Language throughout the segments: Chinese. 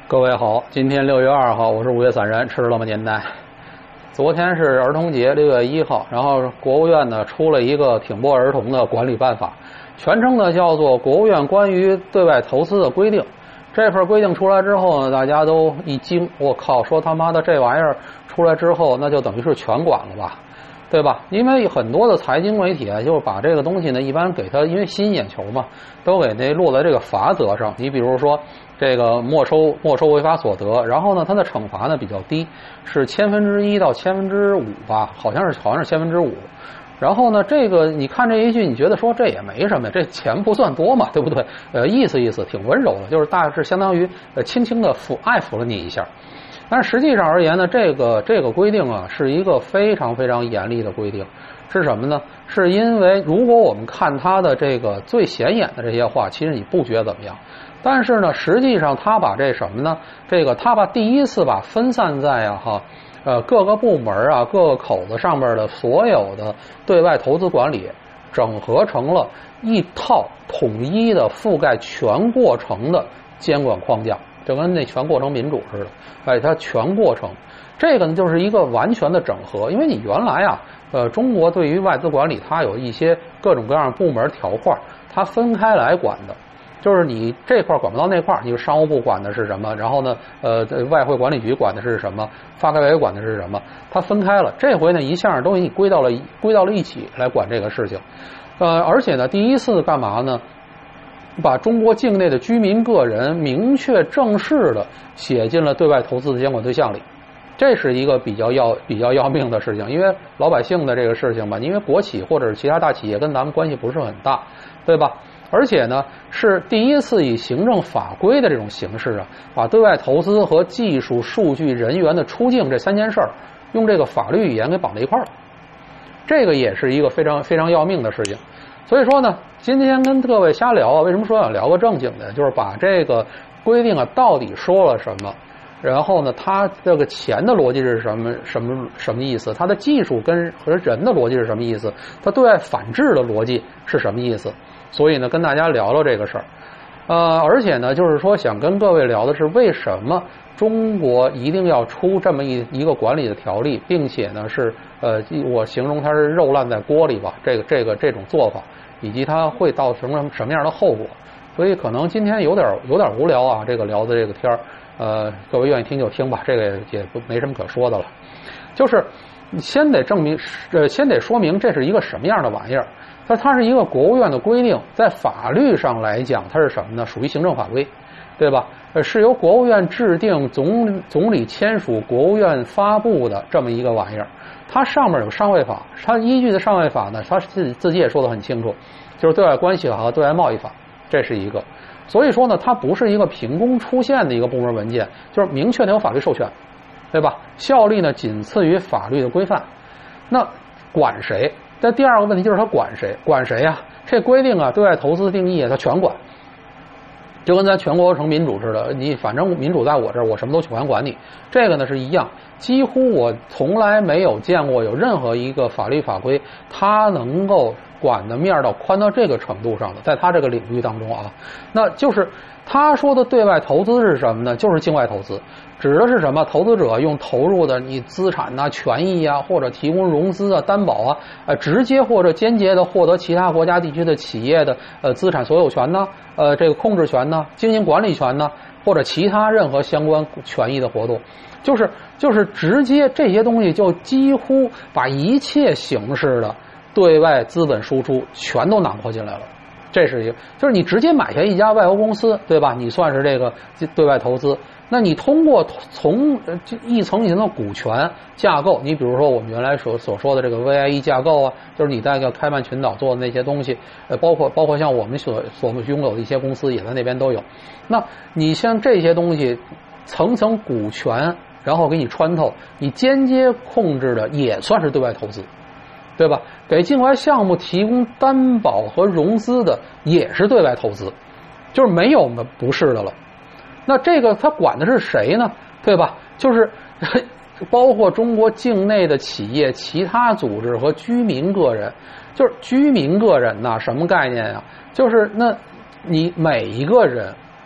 各位好，今天6月2号，我是5月散人，吃了吗年代？昨天是儿童节，6月1号，然后国务院呢出了一个挺拨儿童的管理办法，全称呢叫做《国务院关于对外投资的规定》。这份规定出来之后呢，大家都一惊，我靠，说他妈的这玩意儿出来之后，那就等于是全管了吧？对吧？因为很多的财经媒体啊，就是把这个东西呢，一般给它，因为吸引眼球嘛，都给那落在这个罚则上。你比如说，这个没收违法所得，然后呢，它的惩罚呢比较低，是1/1000到5%吧，好像是5%。然后呢，这个你看这一句，你觉得说这也没什么，这钱不算多嘛，对不对？意思挺温柔的，就是大致相当于轻轻的爱抚了你一下。但是实际上而言呢，这个规定啊，是一个非常非常严厉的规定。是什么呢？是因为如果我们看他的这个最显眼的这些话，其实你不觉得怎么样。但是呢，实际上他把这什么呢？他把第一次把分散在各个部门啊、各个口子上面的所有的对外投资管理，整合成了一套统一的覆盖全过程的监管框架。就跟那全过程民主似的，它全过程，这个呢就是一个完全的整合。因为你原来中国对于外资管理，它有一些各种各样部门条块，它分开来管的，就是你这块管不到那块，你商务部管的是什么，然后呢，外汇管理局管的是什么，发改委管的是什么，它分开了。这回呢，一下都给你归到了一起来管这个事情，而且呢，第一次干嘛呢？把中国境内的居民个人明确正式的写进了对外投资的监管对象里，这是一个比较要命的事情。因为老百姓的这个事情吧，因为国企或者是其他大企业跟咱们关系不是很大，对吧？而且呢，是第一次以行政法规的这种形式把对外投资和技术、数据、人员的出境这3件事用这个法律语言给绑在一块了。这个也是一个非常非常要命的事情。所以说呢，今天跟各位瞎聊为什么说想聊个正经的？就是把这个规定到底说了什么，然后呢，它这个钱的逻辑是什么意思？它的技术和人的逻辑是什么意思？它对外反制的逻辑是什么意思？所以呢，跟大家聊聊这个事儿。而且呢，就是说想跟各位聊的是，为什么中国一定要出这么一个管理的条例，并且呢是我形容它是肉烂在锅里吧，这种做法，以及它会到什么样的后果。所以可能今天有点无聊啊，这个聊的这个天儿，各位愿意听就听吧，这个也没什么可说的了。就是先得说明这是一个什么样的玩意儿。它是一个国务院的规定，在法律上来讲，它是什么呢？属于行政法规，对吧？是由国务院制定，总理签署，国务院发布的这么一个玩意儿。它上面有上位法，它依据的上位法呢，它自己也说得很清楚，就是对外关系法和对外贸易法，这是一个。所以说呢，它不是一个凭空出现的一个部门文件，就是明确的有法律授权，对吧？效力呢仅次于法律的规范。那管谁？但第二个问题就是他管谁？管谁呀？这规定对外投资定义他全管，就跟咱全国成民主似的，你反正民主在我这儿，我什么都全管你。这个呢是一样，几乎我从来没有见过有任何一个法律法规，它能够管的面到宽到这个程度上的，在他这个领域当中那就是他说的对外投资是什么呢？就是境外投资，指的是什么？投资者用投入的你资产权益或者提供融资担保直接或者间接的获得其他国家地区的企业的资产所有权这个控制权经营管理权或者其他任何相关权益的活动，就是直接这些东西就几乎把一切形式的对外资本输出全都囊括进来了。这是一个，就是你直接买下一家外国公司，对吧？你算是这个对外投资。那你通过从一层一层的股权架构，你比如说我们原来所说的这个 VIE 架构就是你在开曼群岛做的那些东西，包括像我们所拥有的一些公司也在那边都有。那你像这些东西层层股权，然后给你穿透，你间接控制的也算是对外投资，对吧？给境外项目提供担保和融资的也是对外投资，就是没有不是的了。那这个他管的是谁呢？对吧？就是包括中国境内的企业、其他组织和居民个人。就是居民个人什么概念就是那你每一个人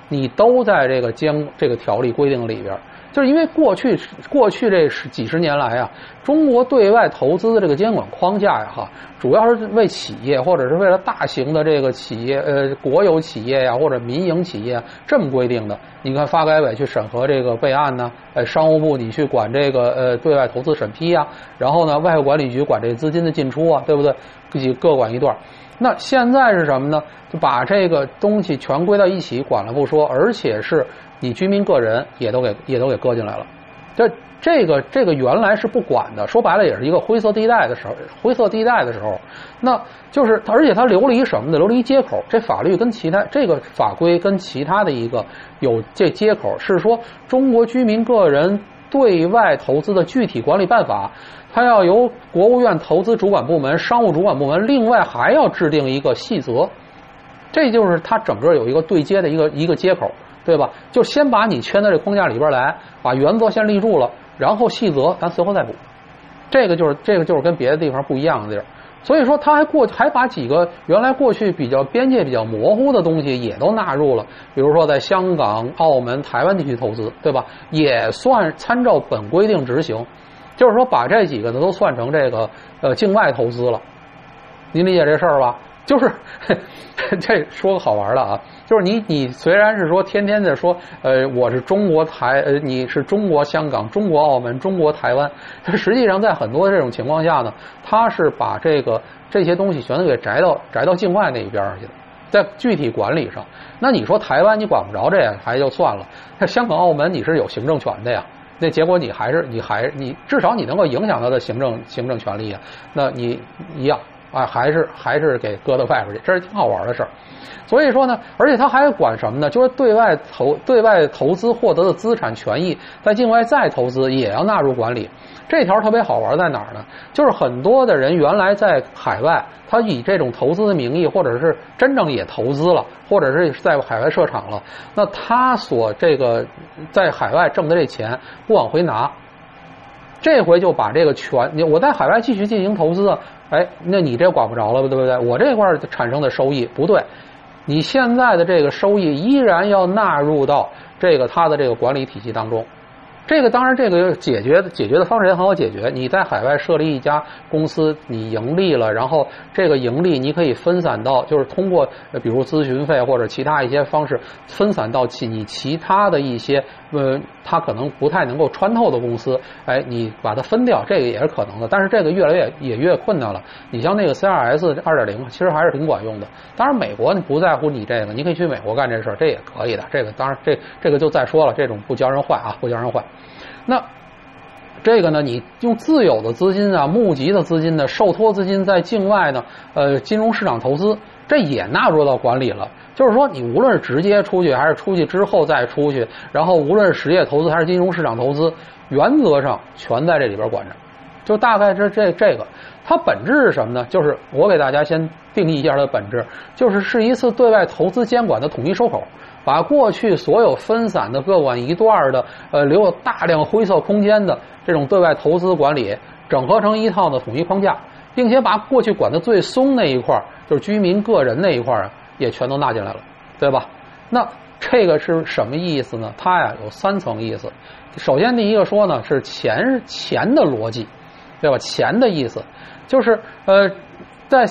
你都在这个条例规定里边。就是因为过去这几十年来啊，中国对外投资的这个监管框架呀，主要是为企业或者是为了大型的这个企业，国有企业呀或者民营企业这么规定的。你看发改委去审核这个备案呢，商务部你去管这个对外投资审批啊，然后呢外汇管理局管这资金的进出啊，对不对？各管一段。那现在是什么呢？就把这个东西全归到一起管了不说，而且是你居民个人也都给搁进来了。这个原来是不管的，说白了也是一个灰色地带的时候，那就是而且它留了一什么呢？留了一接口。这法律跟其他这个法规跟其他的一个有这接口，是说中国居民个人对外投资的具体管理办法，它要由国务院投资主管部门、商务主管部门另外还要制定一个细则，这就是它整个有一个对接的一个接口，对吧？就先把你圈到这框架里边来，把原则先立住了，然后细则咱随后再补。这个就是跟别的地方不一样的地儿。所以说他还把几个原来过去边界比较模糊的东西也都纳入了，比如说在香港、澳门、台湾地区投资，对吧？也算参照本规定执行，就是说把这几个呢都算成这个境外投资了。您理解这事儿吧？就是这说个好玩的啊，就是你虽然是说天天的说我是中国你是中国香港、中国澳门、中国台湾，它实际上在很多这种情况下呢，它是把这些东西全都给摘到境外那一边去了，在具体管理上。那你说台湾你管不着这还就算了，那香港澳门你是有行政权的呀，那结果你至少你能够影响它的行政权利啊，那你一样啊，还是给搁到外边去，这是挺好玩的事儿。所以说呢，而且他还管什么呢？就是对外投资获得的资产权益，在境外再投资也要纳入管理。这条特别好玩在哪儿呢？就是很多的人原来在海外，他以这种投资的名义，或者是真正也投资了，或者是在海外设厂了，那他所这个在海外挣的这钱不往回拿。这回就把这个我在海外继续进行投资啊，那你这管不着了，对不对？我这块产生的收益不对，你现在的这个收益依然要纳入到它的这个管理体系当中。这个当然，这个解决的方式也很好解决。你在海外设立一家公司，你盈利了，然后这个盈利你可以分散到，就是通过比如咨询费或者其他一些方式分散到你其他的一些它可能不太能够穿透的公司，你把它分掉，这个也是可能的。但是这个越困难了。你像那个 CRS 2.0， 其实还是挺管用的。当然，美国不在乎你这个，你可以去美国干这事儿，这也可以的。这个当然这个就再说了，这种不教人坏啊，不教人坏。那这个呢，你用自有的资金啊、募集的资金呢、受托资金在境外呢，金融市场投资，这也纳入到管理了。就是说，你无论是直接出去，还是出去之后再出去，然后无论是实业投资还是金融市场投资，原则上全在这里边管着。就大概这个，它本质是什么呢？就是我给大家先定义一下它的本质，是一次对外投资监管的统一收口。把过去所有分散的各管一段的留有大量灰色空间的这种对外投资管理整合成一套的统一框架，并且把过去管的最松那一块，就是居民个人那一块啊，也全都纳进来了，对吧？那这个是什么意思呢？它呀有3层意思。首先第一个说呢是钱的逻辑，对吧？钱的意思就是在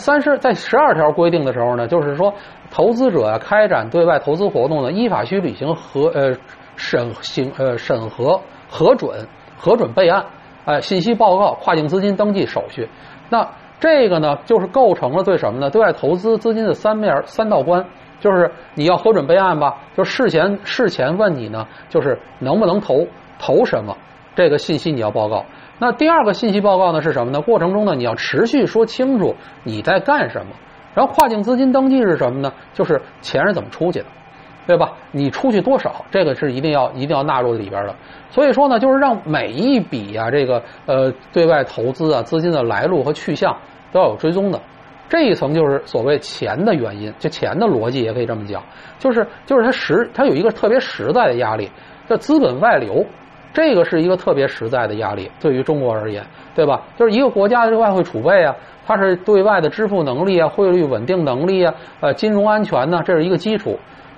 12条规定的时候呢，就是说投资者开展对外投资活动呢，依法需履行审核、核准备案、信息报告、跨境资金登记手续。那这个呢，就是构成了对什么呢？对外投资资金的三道关，就是你要核准备案吧，就事前问你呢，就是能不能投什么，这个信息你要报告。那第二个信息报告呢是什么呢？过程中呢，你要持续说清楚你在干什么。然后跨境资金登记是什么呢？就是钱是怎么出去的，对吧？你出去多少，这个是一定要纳入里边的。所以说呢，就是让每一笔啊，这个对外投资啊，资金的来路和去向都要有追踪的。这一层就是所谓钱的原因，就钱的逻辑也可以这么讲，就是它有一个特别实在的压力，叫资本外流。这个是一个特别实在的压力，对于中国而言，对吧？就是一个国家的外汇储备啊，它是对外的支付能力啊、汇率稳定能力啊、金融安全呢，这是一个基础。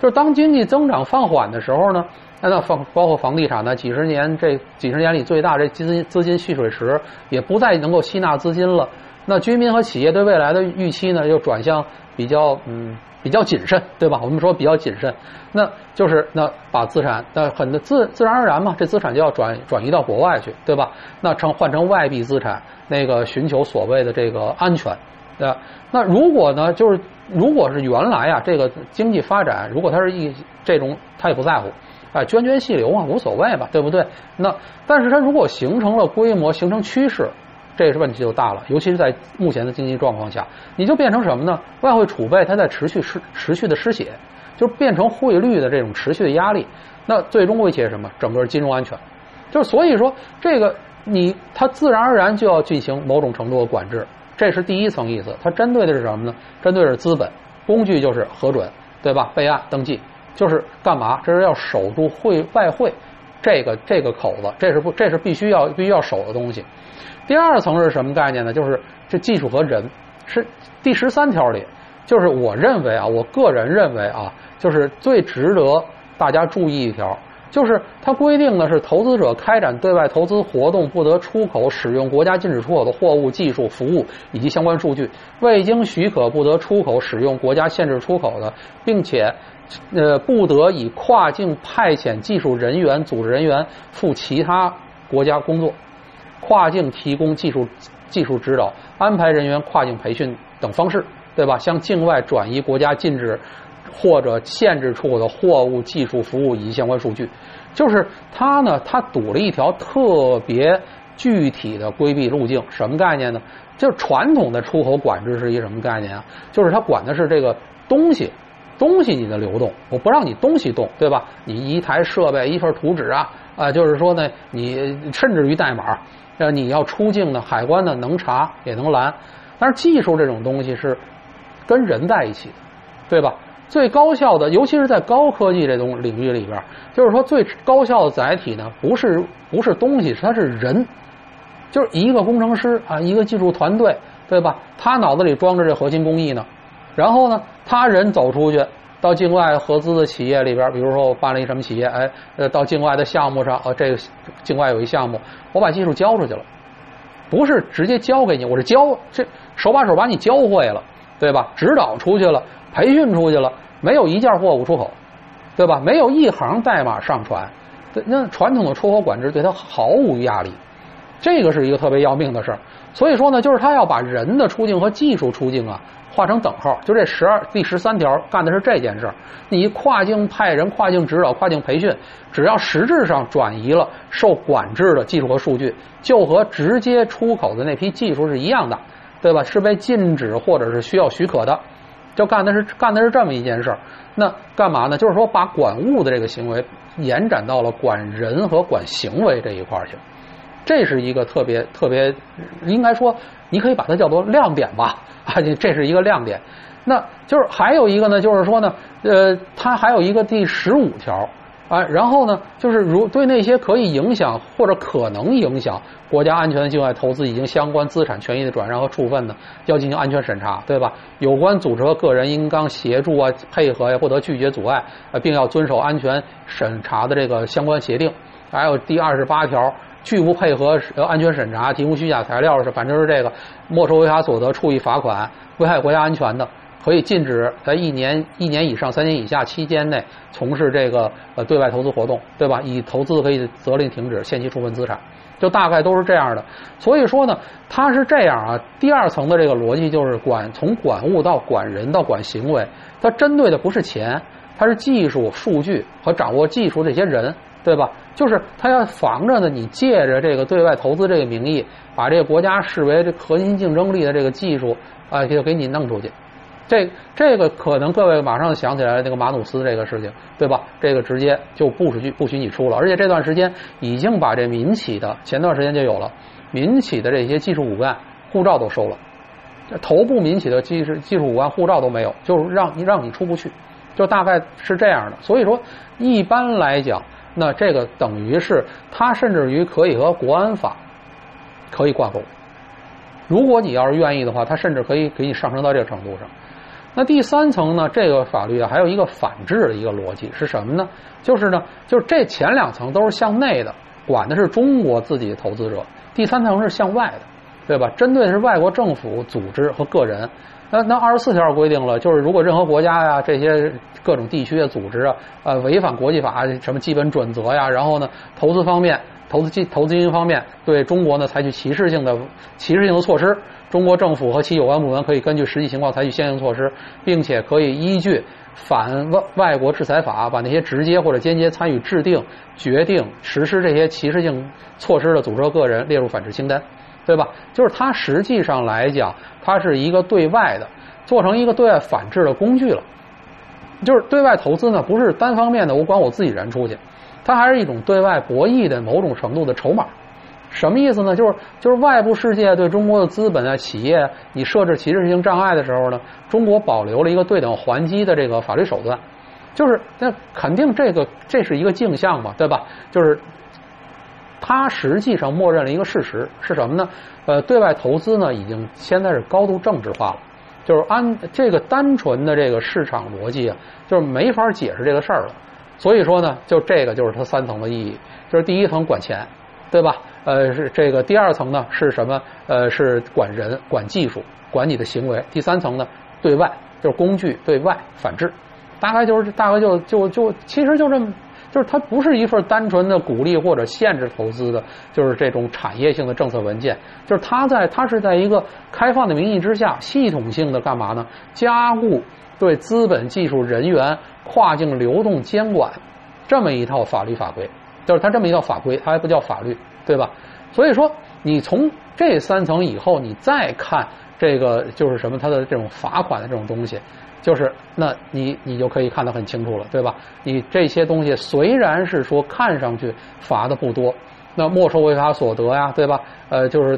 就是当经济增长放缓的时候呢，那包括房地产呢，几十年里最大这资金蓄水池也不再能够吸纳资金了。那居民和企业对未来的预期呢，又转向比较谨慎，对吧？我们说比较谨慎，那就是把资产，很多自然而然嘛，这资产就要转移到国外去，对吧？那换成外币资产，寻求所谓的这个安全。那如果呢，如果是原来啊，这个经济发展，如果它是这种，他也不在乎，涓细流嘛，无所谓嘛，对不对？但是它如果形成了规模，形成趋势，这是问题就大了。尤其是在目前的经济状况下，你就变成什么呢？外汇储备它在持续的失血，就变成汇率的这种持续的压力。那最终威胁什么？整个金融安全。就是所以说，这个它自然而然就要进行某种程度的管制。这是第一层意思，它针对的是什么呢？针对的是资本，工具就是核准，对吧？备案登记，就是干嘛？这是要守住外汇这个口子，这是必须要守的东西。第二层是什么概念呢？就是这技术和人，是第13条里，就是我个人认为啊，就是最值得大家注意一条。就是它规定的是，投资者开展对外投资活动不得出口使用国家禁止出口的货物、技术、服务以及相关数据，未经许可不得出口使用国家限制出口的，并且不得以跨境派遣技术人员、组织人员赴其他国家工作，跨境提供技术指导、安排人员跨境培训等方式，对吧？向境外转移国家禁止或者限制出口的货物、技术、服务以及相关数据。就是它堵了一条特别具体的规避路径。什么概念呢？就是传统的出口管制是一个什么概念啊？就是它管的是这个东西你的流动，我不让你东西动，对吧？你一台设备、一份图纸就是说呢，你甚至于代码，你要出境呢，海关呢能查也能拦。但是技术这种东西是跟人在一起的，对吧？最高效的，尤其是在高科技这种领域里边，就是说最高效的载体呢，不是东西，它是人，就是一个工程师一个技术团队，对吧？他脑子里装着这核心工艺呢，然后呢，他人走出去到境外合资的企业里边，比如说我办了一什么企业，到境外的项目上，这个境外有一项目，我把技术交出去了，不是直接交给你，我是这手把手把你教会了，对吧？指导出去了，培训出去了，没有一件货物出口，对吧？没有一行代码上传，那传统的出口管制对它毫无压力，这个是一个特别要命的事儿。所以说呢，就是他要把人的出境和技术出境画成等号，就这第13条干的是这件事儿。你跨境派人、跨境指导、跨境培训，只要实质上转移了受管制的技术和数据，就和直接出口的那批技术是一样的，对吧？是被禁止或者是需要许可的，就干的是这么一件事儿。那干嘛呢？就是说把管物的这个行为延展到了管人和管行为这一块去。这是一个特别，应该说你可以把它叫做亮点吧，这是一个亮点。那就是还有一个呢，就是说呢，它还有一个第15条然后呢，就是对那些可以影响或者可能影响国家安全的境外投资已经相关资产权益的转让和处分呢，要进行安全审查，对吧？有关组织和个人应当协助配合不得拒绝阻碍并要遵守安全审查的这个相关协定。还有第28条。拒不配合安全审查、提供虚假材料反正是这个没收违法所得、处以罚款、危害国家安全的，可以禁止在1年以上3年以下期间内从事这个对外投资活动，对吧？已投资可以责令停止、限期处分资产，就大概都是这样的。所以说呢，它是这样第二层的这个逻辑就是从管物到管人到管行为，它针对的不是钱，它是技术、数据和掌握技术这些人。对吧？就是他要防着呢，你借着这个对外投资这个名义，把这个国家视为这核心竞争力的这个技术就给你弄出去。这个可能各位马上想起来那个马努斯这个事情，对吧？这个直接就不许你出了，而且这段时间已经把这民企的前段时间就有了民企的这些技术骨干护照都收了，头部民企的技术骨干护照都没有，就是让你出不去，就大概是这样的。所以说，一般来讲。那这个等于是它甚至于可以和国安法可以挂钩，如果你要是愿意的话，它甚至可以给你上升到这个程度上。 那第三层呢，这个法律啊还有一个反制的一个逻辑是什么呢？就是这前2层都是向内的，管的是中国自己的投资者，第3层是向外的，对吧？针对的是外国政府、组织和个人。那24条规定了，就是如果任何国家呀、这些各种地区的组织啊，违反国际法什么基本准则呀，然后呢，投资方面、投资基金方面对中国呢采取歧视性的措施，中国政府和其有关部门可以根据实际情况采取相应措施，并且可以依据反外国制裁法把那些直接或者间接参与制定、决定、实施这些歧视性措施的组织和个人列入反制清单，对吧？就是它实际上来讲，它是一个对外的，做成一个对外反制的工具了。就是对外投资呢，不是单方面的我管我自己人出去，它还是一种对外博弈的某种程度的筹码。什么意思呢？就是外部世界对中国的资本啊、企业，你设置歧视性障碍的时候呢，中国保留了一个对等还击的这个法律手段。就是那肯定这是一个镜像嘛，对吧？就是它实际上默认了一个事实是什么呢？对外投资呢，已经现在是高度政治化了。就是按这个单纯的这个市场逻辑啊，就是没法解释这个事儿了。所以说呢，就这个就是它3层的意义，就是第1层管钱，对吧？是这个第2层呢是什么？是管人、管技术、管你的行为。第3层呢，对外就是工具对外反制，大概就其实就这么。就是它不是一份单纯的鼓励或者限制投资的，就是这种产业性的政策文件，就是它是在一个开放的名义之下，系统性的干嘛呢？加固对资本、技术、人员跨境流动监管这么一套法律法规，就是它这么一套法规，它还不叫法律，对吧？所以说，你从这3层以后，你再看这个就是什么，它的这种罚款的这种东西。就是那你就可以看得很清楚了，对吧？你这些东西虽然是说看上去罚的不多，那没收违法所得呀，对吧？就是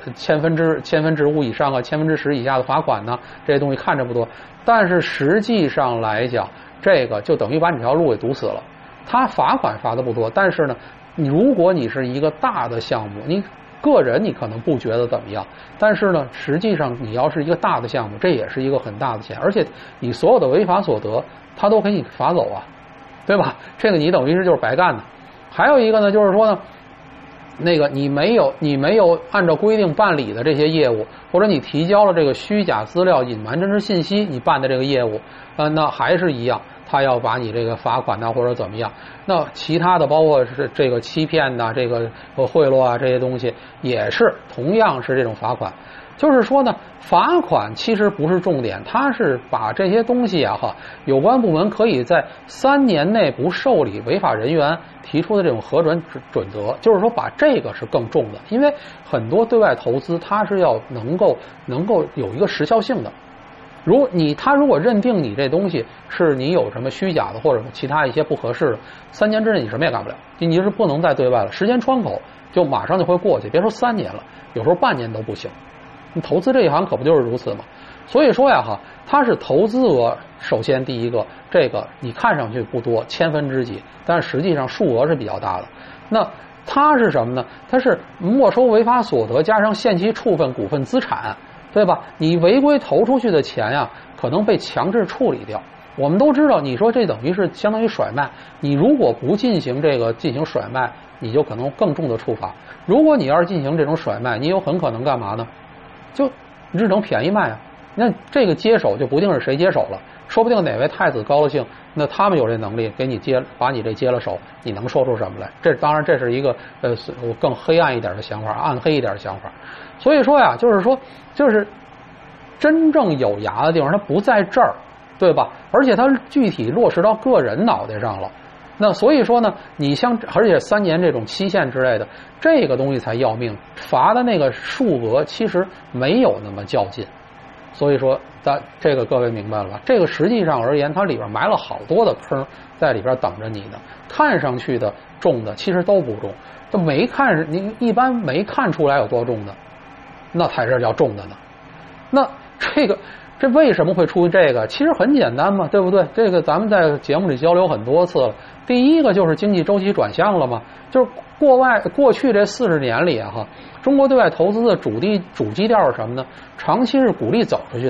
10%以上啊，10%以下的罚款呢，这些东西看着不多，但是实际上来讲，这个就等于把你这条路给堵死了。他罚款罚的不多，但是呢，如果你是一个大的项目，你个人你可能不觉得怎么样，但是呢，实际上你要是一个大的项目，这也是一个很大的钱，而且你所有的违法所得，他都给你罚走啊，对吧？这个你等于是就是白干的。还有一个呢，就是说呢，那个你没有按照规定办理的这些业务，或者你提交了这个虚假资料、隐瞒真实信息，你办的这个业务，那还是一样。他要把你这个罚款呐，或者怎么样？那其他的包括是这个欺骗呐，这个贿赂啊这些东西，也是同样是这种罚款。就是说呢，罚款其实不是重点，它是把这些东西啊有关部门可以在3年内不受理违法人员提出的这种核准准则，就是说把这个是更重的，因为很多对外投资它是要能够有一个时效性的。他如果认定你这东西是你有什么虚假的或者其他一些不合适的，3年之内你什么也干不了，你是不能再对外了，时间窗口就马上就会过去，别说3年了，有时候半年都不行。你投资这一行可不就是如此吗？所以说呀它是投资额，首先第一个，这个你看上去不多，1000分几，但是实际上数额是比较大的。那它是什么呢？它是没收违法所得加上限期处分股份资产。对吧？你违规投出去的钱呀，可能被强制处理掉。我们都知道，你说这等于是相当于甩卖。你如果不进行甩卖，你就可能更重的处罚。如果你要是进行这种甩卖，你有很可能干嘛呢？就日整便宜卖啊。那这个接手就不定是谁接手了，说不定哪位太子高了兴，那他们有这能力给你把你这接了手，你能说出什么来？当然这是一个更黑暗一点的想法，暗黑一点的想法。所以说呀，就是真正有牙的地方，它不在这儿，对吧？而且它具体落实到个人脑袋上了。那所以说呢，而且3年这种期限之类的，这个东西才要命，罚的那个数额其实没有那么较劲。所以说，这个各位明白了吧？这个实际上而言，它里边埋了好多的坑在里边等着你呢。看上去的重的，其实都不重，都你一般没看出来有多重的，那才是叫重的呢。那这为什么会出这个？其实很简单嘛，对不对？这个咱们在节目里交流很多次了。第一个就是经济周期转向了嘛，就是过去这40年里中国对外投资的主基调是什么呢？长期是鼓励走出去的，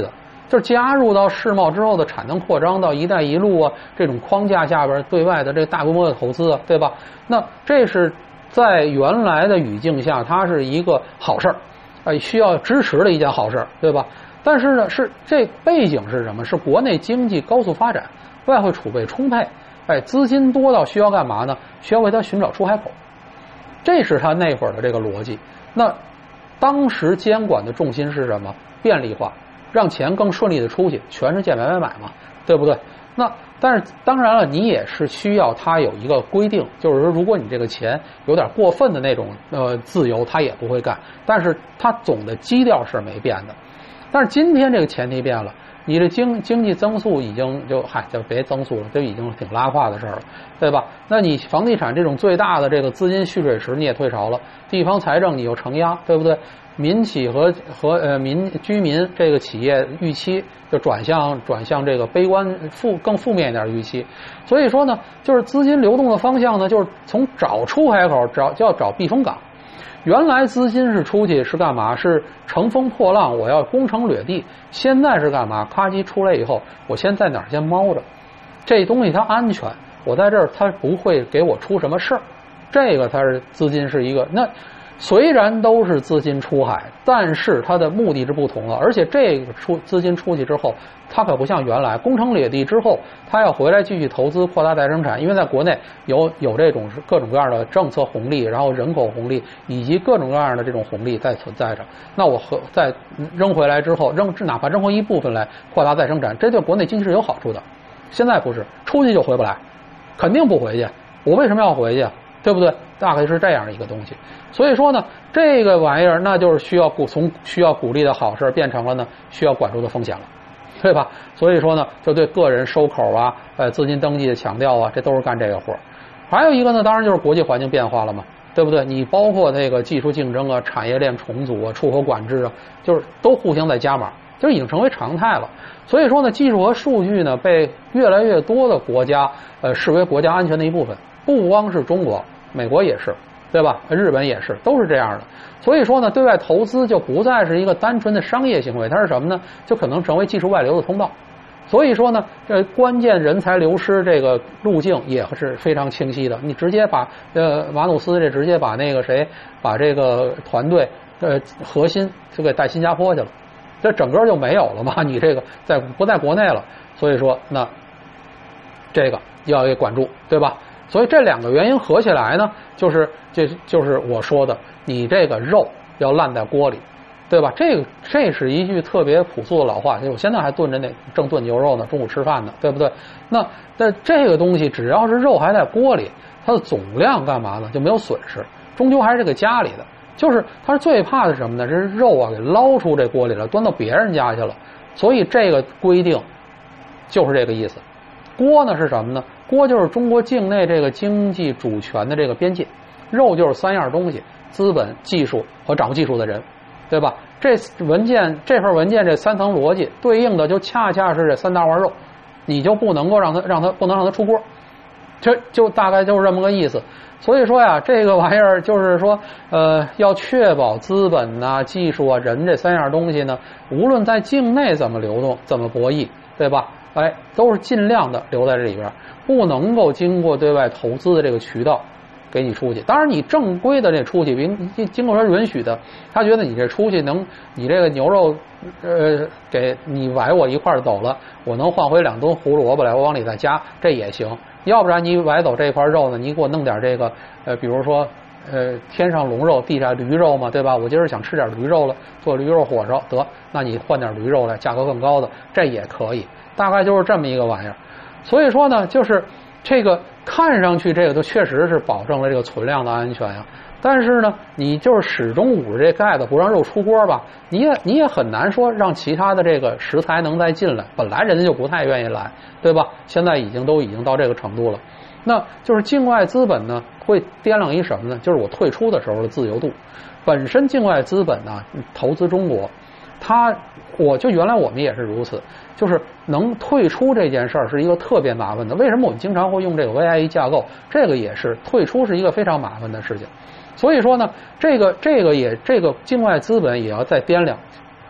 就是加入到世贸之后的产能扩张，到一带一路啊这种框架下边对外的这大规模的投资啊，对吧？那这是在原来的语境下，它是一个好事儿，需要支持的一件好事，对吧？但是呢，是这背景是什么？是国内经济高速发展，外汇储备充沛，资金多到需要干嘛呢？需要为它寻找出海口，这是他那会儿的这个逻辑。那当时监管的重心是什么？便利化，让钱更顺利的出去，全世界买嘛，对不对？那但是当然了，你也是需要它有一个规定，就是说，如果你这个钱有点过分的那种自由，它也不会干。但是它总的基调是没变的。但是今天这个前提变了，你的经济增速已经就别增速了，就已经挺拉胯的事儿了，对吧？那你房地产这种最大的这个资金蓄水池你也退潮了，地方财政你又承压，对不对？民企和居民这个企业预期就转向这个悲观更负面一点的预期，所以说呢，就是资金流动的方向呢，就是从找出海口就要找避风港。原来资金是出去是干嘛？是乘风破浪，我要攻城掠地。现在是干嘛？咔叽出来以后，我先在哪儿先猫着，这东西它安全，我在这儿它不会给我出什么事儿。这个它是资金是一个那。虽然都是资金出海，但是它的目的是不同的，而且这个资金出去之后，它可不像原来攻城掠地之后，它要回来继续投资扩大再生产，因为在国内有这种各种各样的政策红利，然后人口红利以及各种各样的这种红利在存在着。那我再扔回来之后，哪怕扔回一部分来扩大再生产，这对国内经济是有好处的。现在不是出去就回不来，肯定不回去。我为什么要回去？对不对？大概是这样一个东西。所以说呢，这个玩意儿那就是从需要鼓励的好事变成了呢需要管住的风险了，对吧？所以说呢，就对个人收口啊、资金登记的强调啊，这都是干这个活。还有一个呢，当然就是国际环境变化了嘛，对不对？你包括那个技术竞争啊、产业链重组啊、出口管制啊，就是都互相在加码，就已经成为常态了。所以说呢，技术和数据呢被越来越多的国家视为国家安全的一部分，不光是中国。美国也是，对吧？日本也是，都是这样的。所以说呢，对外投资就不再是一个单纯的商业行为，它是什么呢？就可能成为技术外流的通道。所以说呢，这关键人才流失这个路径也是非常清晰的。你直接把马努斯直接把那个谁把这个团队核心就给带新加坡去了，这整个就没有了嘛。你这个不在国内了，所以说那这个要给管住，对吧？所以这两个原因合起来呢，就是我说的，你这个肉要烂在锅里，对吧？这是一句特别朴素的老话，我现在还正炖牛肉呢，中午吃饭呢，对不对？那这个东西只要是肉还在锅里，它的总量干嘛呢？就没有损失，终究还是这个家里的。就是他是最怕的是什么呢？这肉啊给捞出这锅里了，端到别人家去了。所以这个规定就是这个意思。锅呢是什么呢？锅就是中国境内这个经济主权的这个边界，肉就是三样东西：资本、技术和掌握技术的人，对吧？这份文件这三层逻辑对应的就恰恰是这三大碗肉，你就不能够让它出锅，这就大概就是这么个意思。所以说呀，这个玩意儿就是说，要确保资本啊、技术啊、人这三样东西呢，无论在境内怎么流动、怎么博弈，对吧？都是尽量的留在这里边，不能够经过对外投资的这个渠道给你出去。当然，你正规的这出去，经过他允许的，他觉得你这出去你这个牛肉，给你崴我一块儿走了，我能换回2吨胡萝卜来，我往里再加，这也行。要不然你崴走这块肉呢，你给我弄点这个，比如说，天上龙肉，地下驴肉嘛，对吧？我今儿想吃点驴肉了，做驴肉火烧，得，那你换点驴肉来，价格更高的，这也可以。大概就是这么一个玩意儿。所以说呢，就是这个看上去这个都确实是保证了这个存量的安全呀。但是呢，你就是始终捂着这盖子不让肉出锅吧，你也很难说让其他的这个食材能再进来。本来人家就不太愿意来，对吧？现在已经到这个程度了。那就是境外资本呢会掂量一什么呢？就是我退出的时候的自由度。本身境外资本呢投资中国，原来我们也是如此，就是能退出这件事儿是一个特别麻烦的。为什么我们经常会用这个 VIE 架构？这个也是退出是一个非常麻烦的事情。所以说呢，这个境外资本也要再掂量，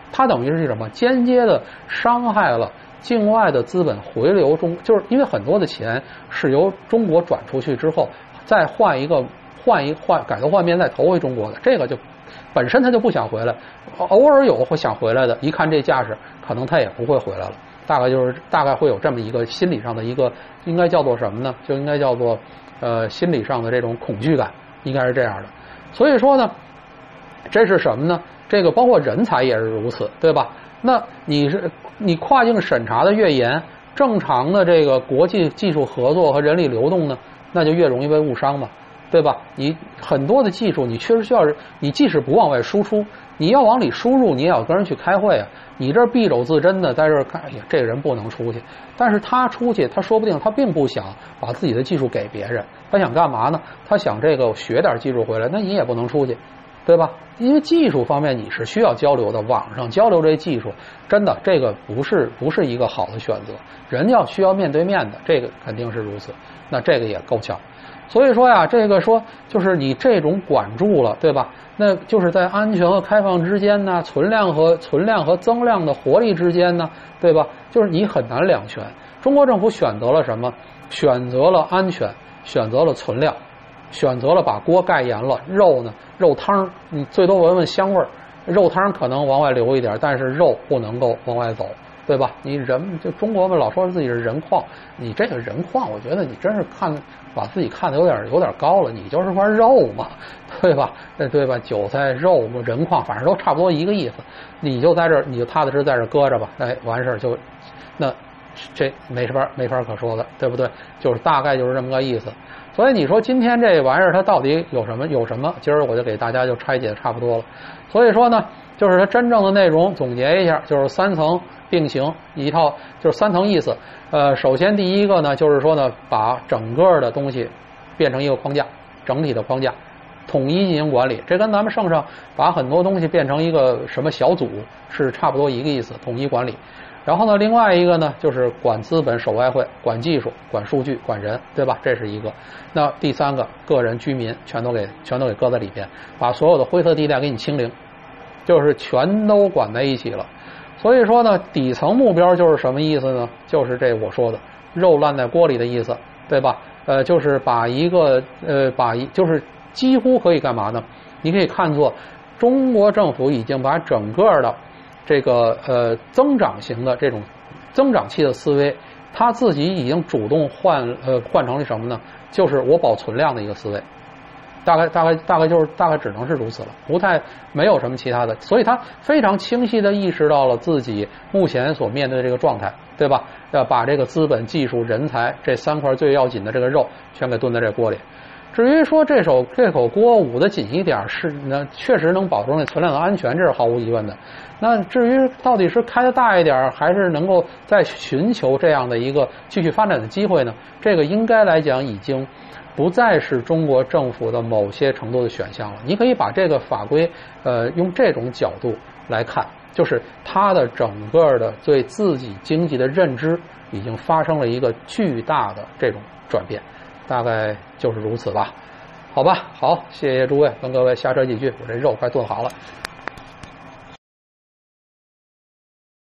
它等于是什么？间接的伤害了境外的资本回流中，就是因为很多的钱是由中国转出去之后，再换改头换面再投回中国的，这个就本身他就不想回来，偶尔有会想回来的，一看这架势，可能他也不会回来了。大概会有这么一个心理上的一个，应该叫做什么呢？就应该叫做心理上的这种恐惧感，应该是这样的。所以说呢，这是什么呢？这个包括人才也是如此，对吧？那你跨境审查的越严，正常的这个国际技术合作和人力流动呢，那就越容易被误伤嘛，对吧？你很多的技术，你确实需要，你即使不往外输出，你要往里输入，你也要跟人去开会啊。你这敝帚自珍的在这儿看，哎呀，这个人不能出去，但是他出去，他说不定他并不想把自己的技术给别人，他想干嘛呢？他想这个学点技术回来，那你也不能出去，对吧？因为技术方面你是需要交流的，网上交流这技术，真的这个不是一个好的选择，人要需要面对面的，这个肯定是如此。那这个也够呛。所以说呀，这个说就是你这种管住了，对吧？那就是在安全和开放之间呢，存量和增量的活力之间呢，对吧？就是你很难两全。中国政府选择了什么？选择了安全，选择了存量，选择了把锅盖严了。肉呢，肉汤你最多闻闻香味儿，肉汤可能往外流一点，但是肉不能够往外走。对吧？你人就中国们老说自己是人矿，你这个人矿，我觉得你真是把自己看得有点高了。你就是块肉嘛，对吧？对吧？韭菜肉人矿，反正都差不多一个意思。你就在这儿，你就踏踏实在这搁着吧。哎，完事儿就那这没法可说的，对不对？就是大概就是这么个意思。所以你说今天这玩意儿它到底有什么？今儿我就给大家就拆解差不多了。所以说呢，就是它真正的内容总结一下，就是3层并行一套，就是3层意思。首先第一个呢，就是说呢，把整个的东西变成一个框架，整体的框架，统一进行管理。这跟咱们圣上把很多东西变成一个什么小组是差不多一个意思，统一管理。然后呢，另外一个呢，就是管资本、守外汇、管技术、管数据、管人，对吧？这是一个。那第3个，个人、居民全都给搁在里边，把所有的灰色地带给你清零，就是全都管在一起了。所以说呢，底层目标就是什么意思呢？就是这我说的肉烂在锅里的意思，对吧？就是就是几乎可以干嘛呢？你可以看作中国政府已经把整个的这个增长型的这种增长期的思维，他自己已经主动换成了什么呢？就是我保存量的一个思维。大概只能是如此了，没有什么其他的，所以他非常清晰地意识到了自己目前所面对的这个状态，对吧？要把这个资本、技术、人才这3块最要紧的这个肉全给炖在这锅里。至于说这口锅捂得紧一点，是呢，确实能保证那存量的安全，这是毫无疑问的。那至于到底是开得大一点，还是能够再寻求这样的一个继续发展的机会呢？这个应该来讲已经不再是中国政府的某些程度的选项了。你可以把这个法规用这种角度来看，就是它的整个的对自己经济的认知已经发生了一个巨大的这种转变，大概就是如此吧。好吧，好，谢谢诸位，跟各位瞎扯几句，我这肉快炖好了。